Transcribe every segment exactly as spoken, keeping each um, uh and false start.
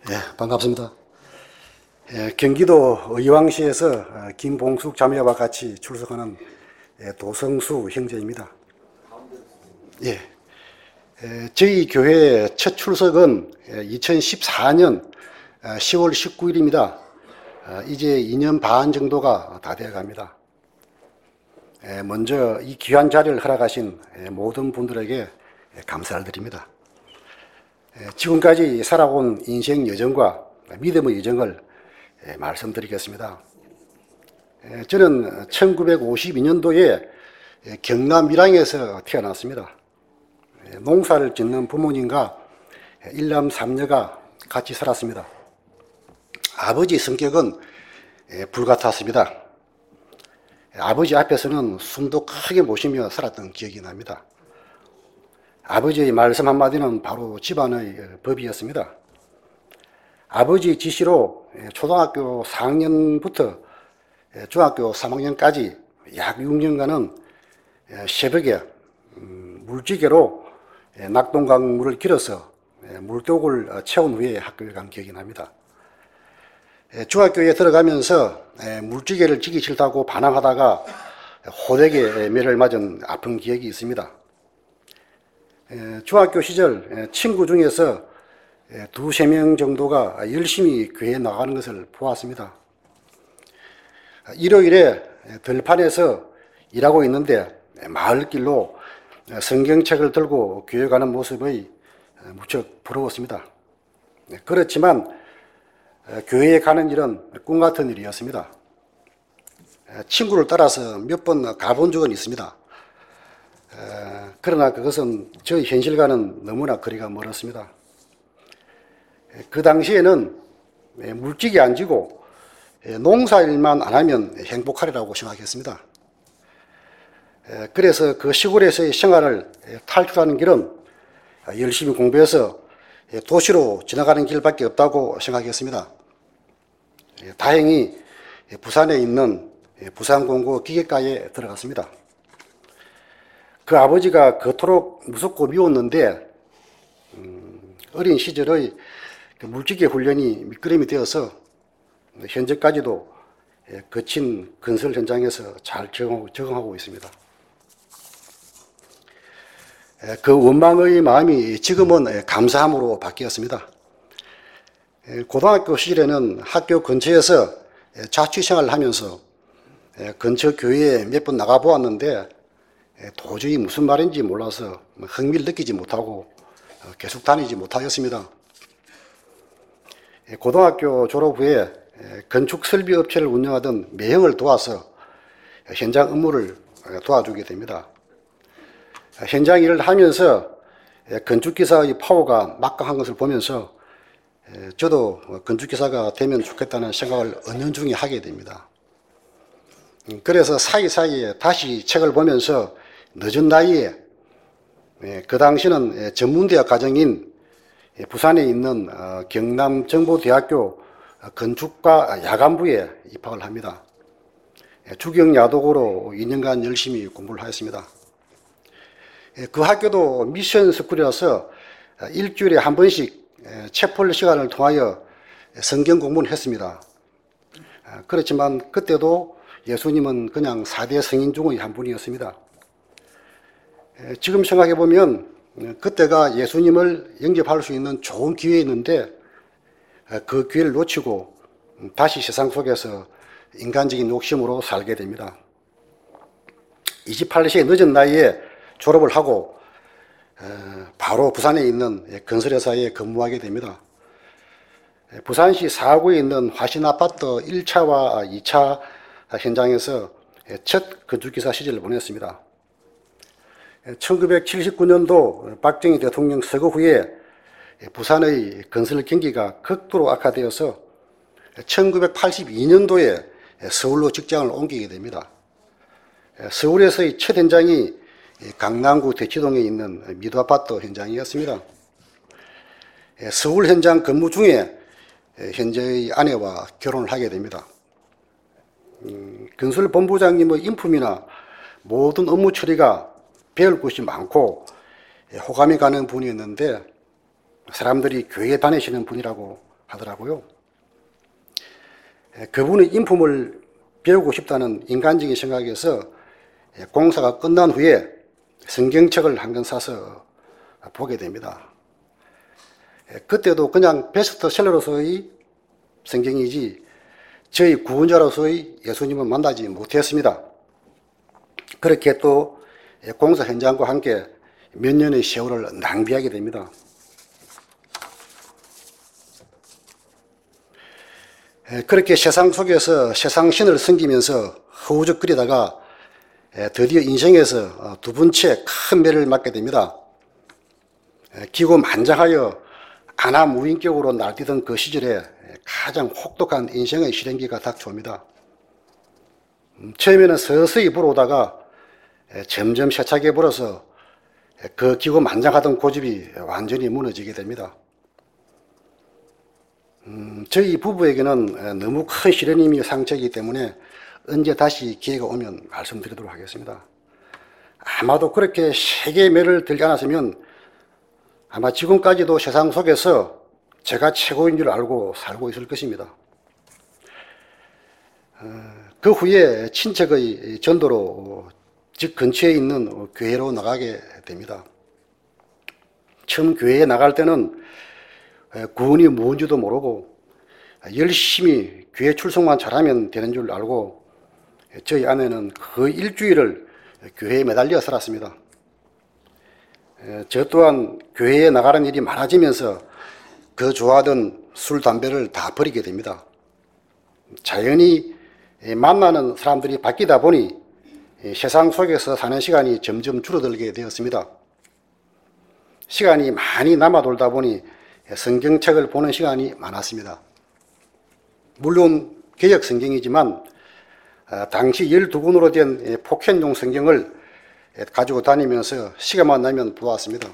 예, 반갑습니다. 예, 경기도 의왕시에서 김봉숙 자매와 같이 출석하는 예, 도성수 형제입니다. 예, 예, 저희 교회 첫 출석은 이천십사 년 시월 십구일입니다. 이제 이 년 반 정도가 다 되어 갑니다. 예, 먼저 이 귀한 자리를 허락하신 모든 분들에게 감사를 드립니다. 지금까지 살아온 인생 여정과 믿음의 여정을 말씀드리겠습니다. 저는 천구백오십이 년도에 경남 밀양에서 태어났습니다. 농사를 짓는 부모님과 일남 삼녀가 같이 살았습니다. 아버지 성격은 불같았습니다. 아버지 앞에서는 숨도 크게 못 쉬며 살았던 기억이 납니다. 아버지의 말씀 한마디는 바로 집안의 법이었습니다. 아버지 지시로 초등학교 사 학년부터 중학교 삼 학년까지 약 육 년간은 새벽에 물지개로 낙동강물을 길어서 물독을 채운 후에 학교에 간 기억이 납니다. 중학교에 들어가면서 물지개를 지기 싫다고 반항하다가 호되게 매를 맞은 아픈 기억이 있습니다. 중학교 시절 친구 중에서 두세 명 정도가 열심히 교회에 나가는 것을 보았습니다. 일요일에 들판에서 일하고 있는데 마을길로 성경책을 들고 교회 가는 모습이 무척 부러웠습니다. 그렇지만 교회에 가는 일은 꿈 같은 일이었습니다. 친구를 따라서 몇 번 가본 적은 있습니다. 그러나 그것은 저희 현실과는 너무나 거리가 멀었습니다. 그 당시에는 물질이 안 지고 농사일만 안 하면 행복하리라고 생각했습니다. 그래서 그 시골에서의 생활을 탈출하는 길은 열심히 공부해서 도시로 지나가는 길밖에 없다고 생각했습니다. 다행히 부산에 있는 부산공고 기계과에 들어갔습니다. 그 아버지가 그토록 무섭고 미웠는데 음, 어린 시절의 그 물지개 훈련이 밑거름이 되어서 현재까지도 거친 건설 현장에서 잘 적응하고, 적응하고 있습니다. 그 원망의 마음이 지금은 감사함으로 바뀌었습니다. 고등학교 시절에는 학교 근처에서 자취생활을 하면서 근처 교회에 몇 번 나가보았는데 도저히 무슨 말인지 몰라서 흥미를 느끼지 못하고 계속 다니지 못하였습니다. 고등학교 졸업 후에 건축 설비 업체를 운영하던 매형을 도와서 현장 업무를 도와주게 됩니다. 현장 일을 하면서 건축기사의 파워가 막강한 것을 보면서 저도 건축기사가 되면 좋겠다는 생각을 은연중에 하게 됩니다. 그래서 사이사이에 다시 책을 보면서 늦은 나이에 그 당시는 전문대학 과정인 부산에 있는 경남정보대학교 건축과 야간부에 입학을 합니다. 주경야독으로 이 년간 열심히 공부를 하였습니다. 그 학교도 미션 스쿨이라서 일주일에 한 번씩 채플 시간을 통하여 성경 공부를 했습니다. 그렇지만 그때도 예수님은 그냥 사 대 성인 중의 한 분이었습니다. 지금 생각해 보면 그때가 예수님을 영접할 수 있는 좋은 기회였는데 그 기회를 놓치고 다시 세상 속에서 인간적인 욕심으로 살게 됩니다. 이십팔 세의 늦은 나이에 졸업을 하고 바로 부산에 있는 건설회사에 근무하게 됩니다. 부산시 사구에 있는 화신아파트 일 차와 이 차 현장에서 첫 건축기사 시절을 보냈습니다. 천구백칠십구 년도 박정희 대통령 서거 후에 부산의 건설 경기가 극도로 악화되어서 천구백팔십이 년도에 서울로 직장을 옮기게 됩니다. 서울에서의 첫 현장이 강남구 대치동에 있는 미도아파트 현장이었습니다. 서울 현장 근무 중에 현재의 아내와 결혼을 하게 됩니다. 건설본부장님의 인품이나 모든 업무 처리가 배울 것이 많고 호감이 가는 분이었는데 사람들이 교회 다니시는 분이라고 하더라고요. 그분의 인품을 배우고 싶다는 인간적인 생각에서 공사가 끝난 후에 성경책을 한 권 사서 보게 됩니다. 그때도 그냥 베스트셀러로서의 성경이지 저희 구원자로서의 예수님을 만나지 못했습니다. 그렇게 또 공사 현장과 함께 몇 년의 세월을 낭비하게 됩니다. 그렇게 세상 속에서 세상 신을 섬기면서 허우적거리다가 드디어 인생에서 두 번째 큰 매를 맞게 됩니다. 기고만장하여 안하무인격으로 날뛰던 그 시절에 가장 혹독한 인생의 시련기가 닥쳐옵니다. 처음에는 서서히 불어오다가 점점 세차게 불어서 그 기고만장하던 고집이 완전히 무너지게 됩니다. 음, 저희 부부에게는 너무 큰 시련이며 상처이기 때문에 언제 다시 기회가 오면 말씀드리도록 하겠습니다. 아마도 그렇게 세게 매를 들지 않았으면 아마 지금까지도 세상 속에서 제가 최고인 줄 알고 살고 있을 것입니다. 그 후에 친척의 전도로 집 근처에 있는 교회로 나가게 됩니다. 처음 교회에 나갈 때는 구원이 뭔지도 모르고 열심히 교회 출석만 잘하면 되는 줄 알고 저희 아내는 그 일주일을 교회에 매달려 살았습니다. 저 또한 교회에 나가는 일이 많아지면서 그 좋아하던 술, 담배를 다 버리게 됩니다. 자연히 만나는 사람들이 바뀌다 보니 세상 속에서 사는 시간이 점점 줄어들게 되었습니다. 시간이 많이 남아 돌다 보니 성경책을 보는 시간이 많았습니다. 물론 개역 성경이지만 당시 열두 권으로 된 포켓용 성경을 가지고 다니면서 시간만 나면 보았습니다.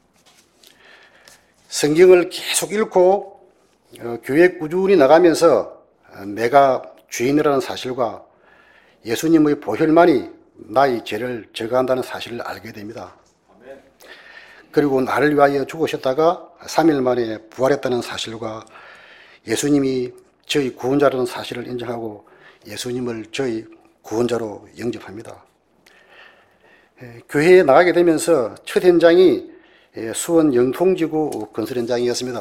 성경을 계속 읽고 교회 꾸준히 나가면서 내가 죄인이라는 사실과 예수님의 보혈만이 나의 죄를 제거한다는 사실을 알게 됩니다. 그리고 나를 위하여 죽으셨다가 삼 일 만에 부활했다는 사실과 예수님이 저희 구원자라는 사실을 인정하고 예수님을 저희 구원자로 영접합니다. 교회에 나가게 되면서 첫 현장이 수원 영통지구 건설 현장이었습니다.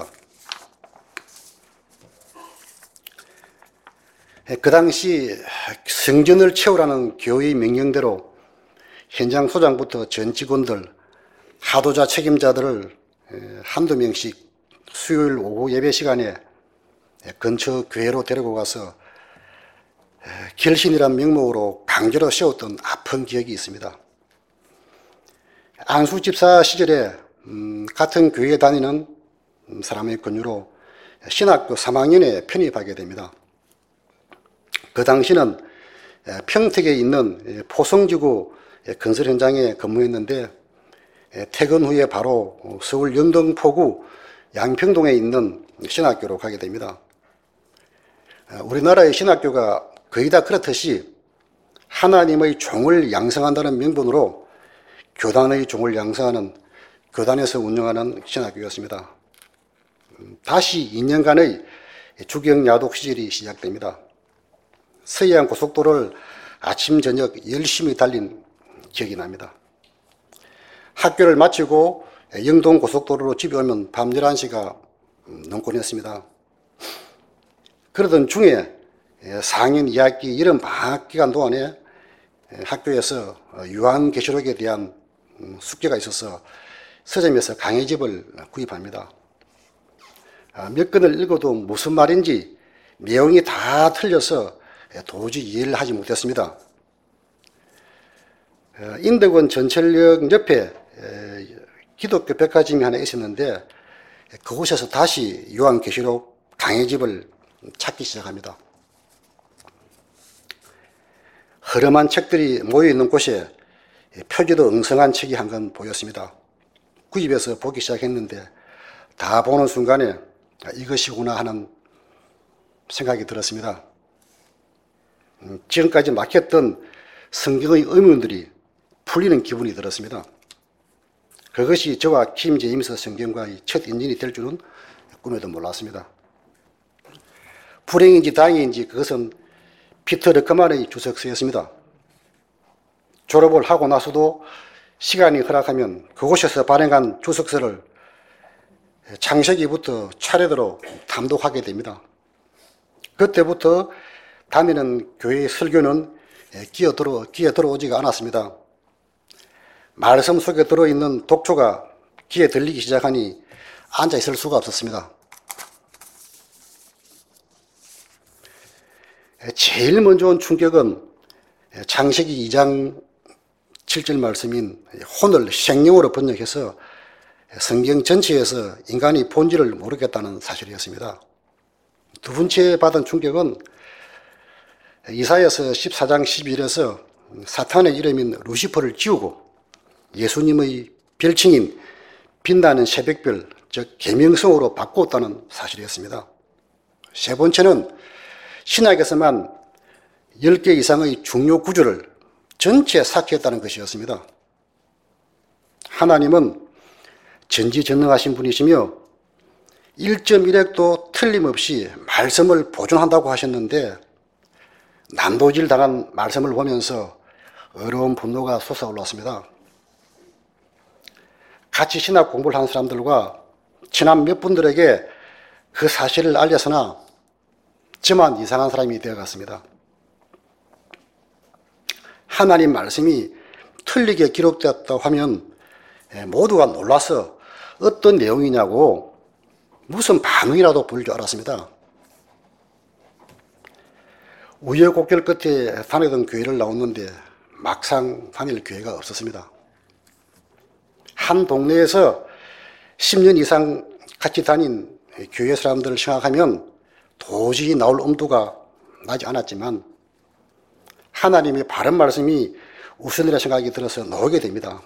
그 당시 성전을 채우라는 교회의 명령대로 현장 소장부터 전 직원들, 하도자 책임자들을 한두 명씩 수요일 오후 예배 시간에 근처 교회로 데리고 가서 결신이란 명목으로 강제로 세웠던 아픈 기억이 있습니다. 안수 집사 시절에 음, 같은 교회에 다니는 사람의 권유로 신학교 삼 학년에 편입하게 됩니다. 그 당시는 평택에 있는 포성지구 건설 현장에 근무했는데 퇴근 후에 바로 서울 영등포구 양평동에 있는 신학교로 가게 됩니다. 우리나라의 신학교가 거의 다 그렇듯이 하나님의 종을 양성한다는 명분으로 교단의 종을 양성하는 교단에서 운영하는 신학교였습니다. 다시 이 년간의 주경야독 시절이 시작됩니다. 서해안 고속도로를 아침 저녁 열심히 달린 기억이 납니다. 학교를 마치고 영동 고속도로로 집에 오면 밤 열한 시가 넘곤 했습니다. 그러던 중에 사 학년 이 학기 여름 방학 기간 동안에 학교에서 요한계시록에 대한 숙제가 있어서 서점에서 강의집을 구입합니다. 몇 권을 읽어도 무슨 말인지 내용이 다 틀려서 도저히 이해를 하지 못했습니다. 인덕원 전철역 옆에 기독교 백화점이 하나 있었는데 그곳에서 다시 요한계시록 강의집을 찾기 시작합니다. 허름한 책들이 모여있는 곳에 표지도 엉성한 책이 한 권 보였습니다. 구입해서 보기 시작했는데 다 보는 순간에 이것이구나 하는 생각이 들었습니다. 지금까지 막혔던 성경의 의문들이 풀리는 기분이 들었습니다. 그것이 저와 킴 제임스 성경과의 첫 인연이 될 줄은 꿈에도 몰랐습니다. 불행인지 다행인지 그것은 피터 르크만의 주석서였습니다. 졸업을 하고 나서도 시간이 허락하면 그곳에서 발행한 주석서를 창세기부터 차례대로 탐독하게 됩니다. 그때부터 다니는 교회의 설교는 끼어들어, 끼어들어오지가 않았습니다. 말씀 속에 들어있는 독초가 귀에 들리기 시작하니 앉아 있을 수가 없었습니다. 제일 먼저 온 충격은 창세기 이 장 칠 절 말씀인 혼을 생명으로 번역해서 성경 전체에서 인간의 본질을 모르겠다는 사실이었습니다. 두 번째 받은 충격은 이사야서 십사 장 십이 절에서 사탄의 이름인 루시퍼를 지우고 예수님의 별칭인 빛나는 새벽별, 즉 계명성으로 바꾸었다는 사실이었습니다. 세 번째는 신약에서만 열 개 이상의 중요 구절을 전체 삭제했다는 것이었습니다. 하나님은 전지전능하신 분이시며 일 점 일 획도 틀림없이 말씀을 보존한다고 하셨는데 난도질 당한 말씀을 보면서 어려운 분노가 솟아올랐습니다. 같이 신학 공부를 하는 사람들과 지난 몇 분들에게 그 사실을 알려서나 저만 이상한 사람이 되어갔습니다. 하나님 말씀이 틀리게 기록되었다고 하면 모두가 놀라서 어떤 내용이냐고 무슨 반응이라도 보일 줄 알았습니다. 우여곡절 끝에 다니던 교회를 나왔는데 막상 다닐 교회가 없었습니다. 한 동네에서 십 년 이상 같이 다닌 교회 사람들을 생각하면 도저히 나올 엄두가 나지 않았지만 하나님의 바른 말씀이 우선이라 생각이 들어서 나오게 됩니다.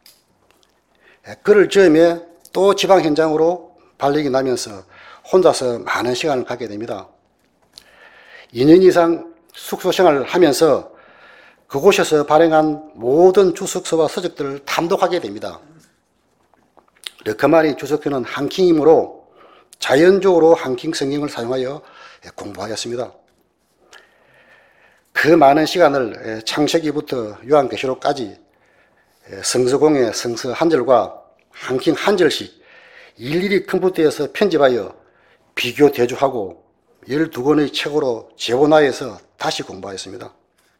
그를 즈음에 또 지방 현장으로 발령이 나면서 혼자서 많은 시간을 갖게 됩니다. 이 년 이상 숙소 생활을 하면서 그곳에서 발행한 모든 주석서와 서적들을 탐독하게 됩니다. 르크만의 주석서는 한킹이므로 자연적으로 한킹 성경을 사용하여 공부하였습니다. 그 많은 시간을 창세기부터 요한계시록까지 성서공의 성서 한 절과 한킹 한 절씩 일일이 컴퓨터에서 편집하여 비교 대조하고 열두 권의 책으로 재본화해서 다시 공부하였습니다.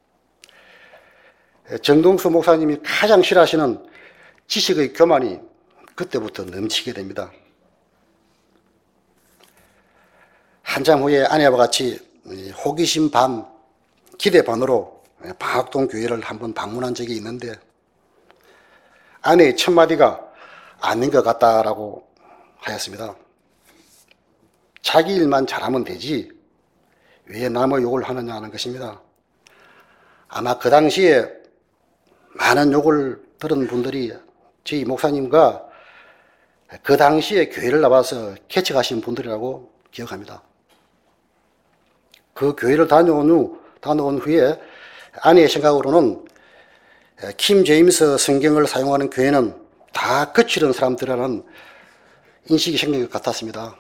정동수 목사님이 가장 싫어하시는 지식의 교만이 그때부터 넘치게 됩니다. 한참 후에 아내와 같이 호기심 반, 기대 반으로 방학동 교회를 한번 방문한 적이 있는데 아내의 첫 마디가 아닌 것 같다라고 하였습니다. 자기 일만 잘하면 되지 왜 남의 욕을 하느냐 하는 것입니다. 아마 그 당시에 많은 욕을 들은 분들이 저희 목사님과 그 당시에 교회를 나와서 개척하신 분들이라고 기억합니다. 그 교회를 다녀온 후, 다녀온 후에 아내의 생각으로는 킴 제임스 성경을 사용하는 교회는 다 거칠은 사람들이라는 인식이 생긴 것 같았습니다.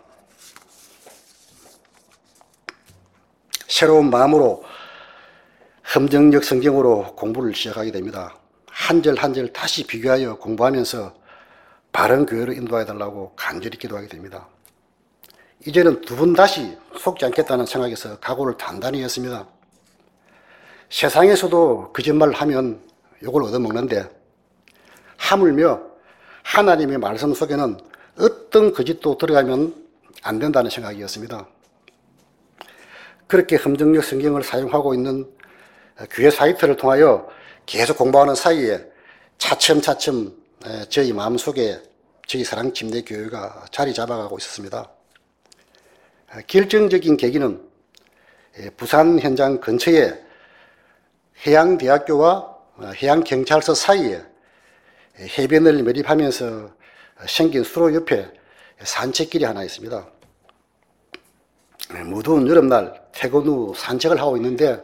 새로운 마음으로 험정력 성경으로 공부를 시작하게 됩니다. 한 절 한 절 다시 비교하여 공부하면서 바른 교회로 인도해달라고 간절히 기도하게 됩니다. 이제는 두 번 다시 속지 않겠다는 생각에서 각오를 단단히 했습니다. 세상에서도 거짓말을 하면 욕을 얻어먹는데 하물며 하나님의 말씀 속에는 어떤 거짓도 들어가면 안 된다는 생각이었습니다. 그렇게 험정력 성경을 사용하고 있는 교회 사이트를 통하여 계속 공부하는 사이에 차츰차츰 저희 마음속에 저희 사랑 침례교회가 자리 잡아가고 있었습니다. 결정적인 계기는 부산 현장 근처에 해양대학교와 해양경찰서 사이에 해변을 매립하면서 생긴 수로 옆에 산책길이 하나 있습니다. 무더운 여름날 퇴근 후 산책을 하고 있는데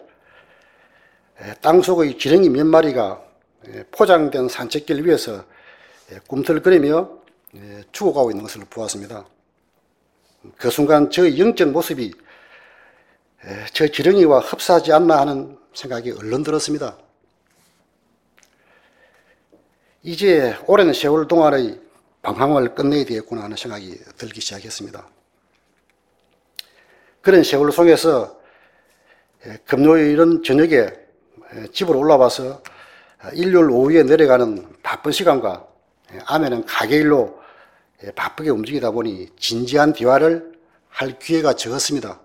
땅속의 지렁이 몇 마리가 포장된 산책길 위에서 꿈틀거리며 죽어가고 있는 것을 보았습니다. 그 순간 저의 영적 모습이 저 지렁이와 흡사하지 않나 하는 생각이 얼른 들었습니다. 이제 오랜 세월 동안의 방황을 끝내야 되겠구나 하는 생각이 들기 시작했습니다. 그런 세월 속에서 금요일은 저녁에 집으로 올라와서 일요일 오후에 내려가는 바쁜 시간과 아내는 가게 일로 바쁘게 움직이다 보니 진지한 대화를 할 기회가 적었습니다.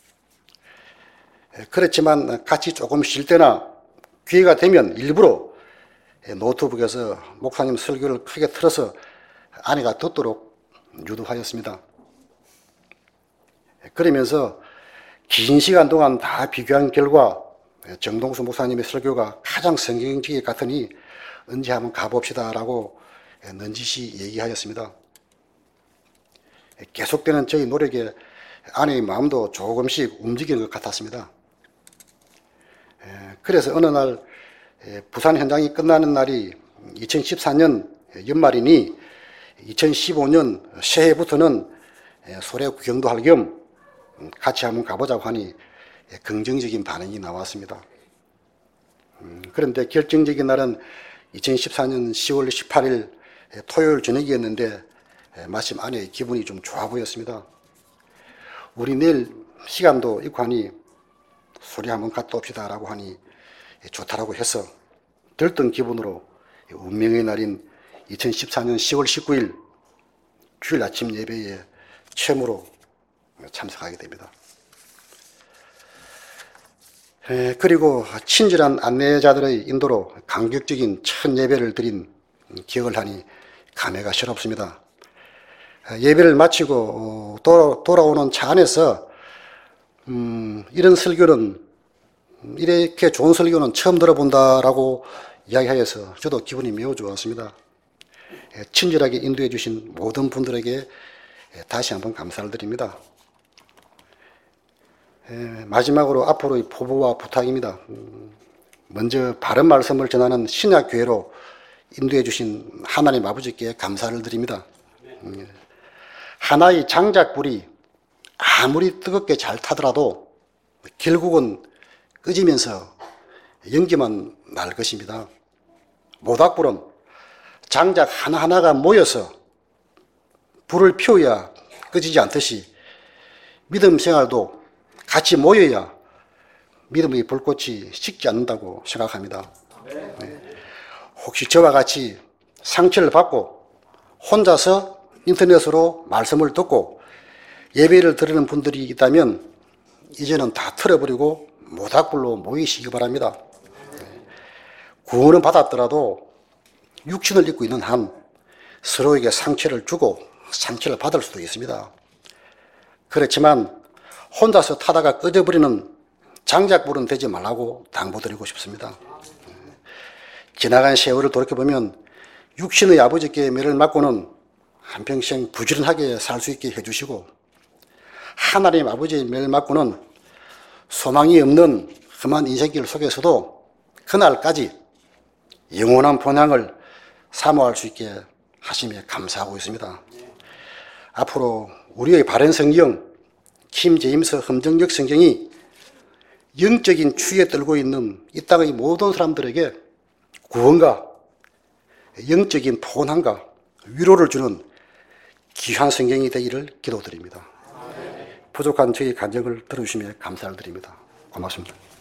그렇지만 같이 조금 쉴 때나 기회가 되면 일부러 노트북에서 목사님 설교를 크게 틀어서 아내가 듣도록 유도하였습니다. 그러면서 긴 시간 동안 다 비교한 결과 정동수 목사님의 설교가 가장 성경적이 같으니 언제 한번 가봅시다 라고 넌지시 얘기하였습니다. 계속되는 저희 노력에 아내의 마음도 조금씩 움직이는 것 같았습니다. 그래서 어느 날 부산 현장이 끝나는 날이 이천십사 년 연말이니 이천십오 년 새해부터는 소래 구경도 할 겸 같이 한번 가보자고 하니 긍정적인 반응이 나왔습니다. 그런데 결정적인 날은 이천십사 년 시월 십팔일 토요일 저녁이었는데 마침 아내의 기분이 좀 좋아 보였습니다. 우리 내일 시간도 있고 하니 소리 한번 갔다 옵시다 라고 하니 좋다라고 해서 들뜬 기분으로 운명의 날인 이천십사 년 시월 십구일 주일 아침 예배에 처음으로 참석하게 됩니다. 그리고 친절한 안내자들의 인도로 감격적인 첫 예배를 드린 기억을 하니 감회가 새롭습니다. 예배를 마치고 돌아오는 차 안에서 음, 이런 설교는 이렇게 좋은 설교는 처음 들어본다라고 이야기하여서 저도 기분이 매우 좋았습니다. 친절하게 인도해 주신 모든 분들에게 다시 한번 감사를 드립니다. 마지막으로 앞으로의 포부와 부탁입니다. 먼저 바른 말씀을 전하는 신약교회로 인도해 주신 하나님 아버지께 감사를 드립니다. 하나의 장작불이 아무리 뜨겁게 잘 타더라도 결국은 꺼지면서 연기만 날 것입니다. 모닥불은 장작 하나하나가 모여서 불을 피워야 꺼지지 않듯이 믿음 생활도 같이 모여야 믿음의 불꽃이 식지 않는다고 생각합니다. 네. 혹시 저와 같이 상처를 받고 혼자서 인터넷으로 말씀을 듣고 예배를 드리는 분들이 있다면 이제는 다 틀어버리고 모닥불로 모이시기 바랍니다. 네. 구원은 받았더라도 육신을 입고 있는 한 서로에게 상처를 주고 상처를 받을 수도 있습니다. 그렇지만 혼자서 타다가 꺼져버리는 장작불은 되지 말라고 당부드리고 싶습니다. 지나간 세월을 돌이켜보면 육신의 아버지께 매를 맞고는 한평생 부지런하게 살 수 있게 해주시고 하나님 아버지의 매를 맞고는 소망이 없는 험한 인생길 속에서도 그날까지 영원한 본향을 사모할 수 있게 하시며 감사하고 있습니다. 앞으로 우리의 바른 성경 킴 제임스 험정역 성경이 영적인 추위에 떨고 있는 이 땅의 모든 사람들에게 구원과 영적인 포근함과 위로를 주는 귀한 성경이 되기를 기도드립니다. 부족한 저희 간증을 들어주시며 감사를 드립니다. 고맙습니다.